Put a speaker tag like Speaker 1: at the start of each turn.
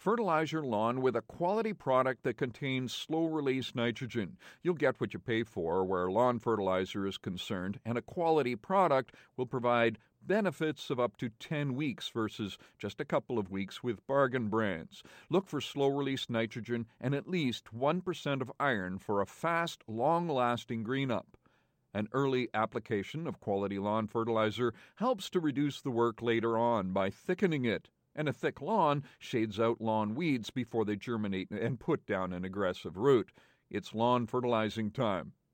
Speaker 1: Fertilize your lawn with a quality product that contains slow-release nitrogen. You'll get what you pay for where lawn fertilizer is concerned, and a quality product will provide benefits of up to 10 weeks versus just a couple of weeks with bargain brands. Look for slow-release nitrogen and at least 1% of iron for a fast, long-lasting green-up. An early application of quality lawn fertilizer helps to reduce the work later on by thickening it. And a thick lawn shades out lawn weeds before they germinate and put down an aggressive root. It's lawn fertilizing time.